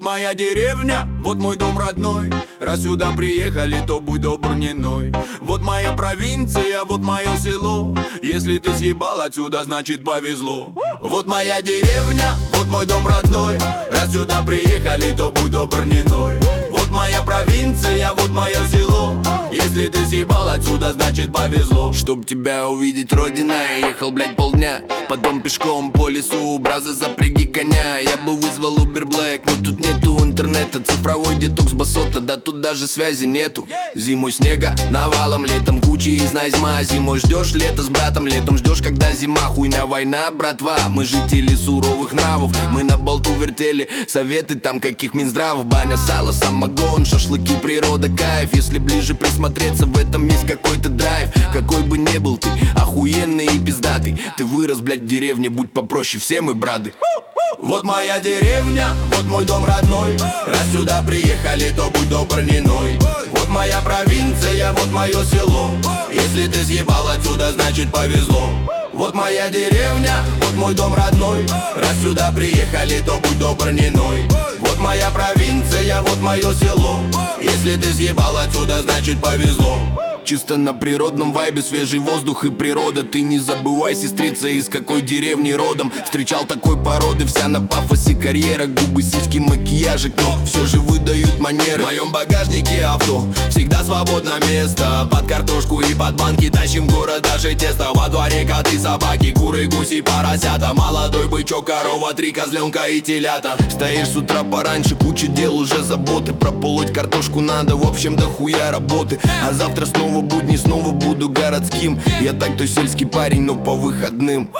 моя деревня, вот мой дом родной. Раз сюда приехали, то будь добр не ной. Вот моя провинция, вот мое село. Если ты съебал отсюда, значит повезло. Вот моя деревня, вот мой дом родной. Раз сюда приехали, то будь добр не ной. Вот моя провинция, вот мое село. Если ты съебал отсюда, значит повезло. Чтоб тебя увидеть, родина, я ехал, блять, полдня. Потом пешком по лесу, браза, запряги коня. Я бы вызвал Uber Black, но тут нету интернета. Цифровой детокс басота, да тут даже связи нету. Зимой снега навалом, летом кучи из назьма. Зимой ждешь лето с братом, летом ждешь, когда зима. Хуйня, война, братва, мы жители суровых нравов. Мы на болту вертели, советы там каких Минздравов. Баня, сало, самогон, шашлыки, природа, кайф. Если ближе присмотреться, в этом есть какой-то драйв. Какой бы ни был ты, охуенный и пиздатый. Ты вырос, блядь, в деревне, будь попроще, все мы браты. Вот моя деревня, вот мой дом родной. Раз сюда приехали, то будь добр не ной. Вот моя провинция, вот мое село. Если ты съебал отсюда, значит повезло. Вот моя деревня, вот мой дом родной. Раз сюда приехали, то будь добр не ной. Вот моя провинция, вот мое село. Если ты съебал отсюда, значит повезло. Чисто на природном вайбе, свежий воздух и природа. Ты не забывай, сестрица, из какой деревни родом. Встречал такой породы, вся на пафосе карьера. Губы, сиськи, макияжик, но все же выдают манеры. В моем багажнике авто, всегда свободно место. Под картошку и под банки тащим в город даже тесто. Во дворе коты, собаки, куры, гуси, поросята. Молодой бычок, корова, 3 козленка и телята. Стоишь с утра пораньше, куча дел, уже заботы. Прополоть картошку надо, в общем, дохуя работы. А завтра снова будни, снова буду городским. Я так-то сельский парень, но по выходным.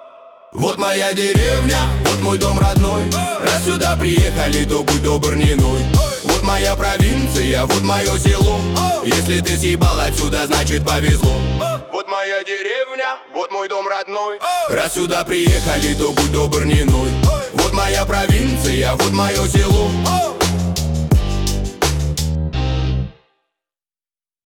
Вот моя деревня, вот мой дом родной. Раз сюда приехали, то будь добр не ной. Вот моя провинция, вот мое село. Если ты съебал отсюда, значит повезло. Вот моя деревня, вот мой дом родной. Раз сюда приехали, то будь добр не ной. Вот моя провинция, вот мое село.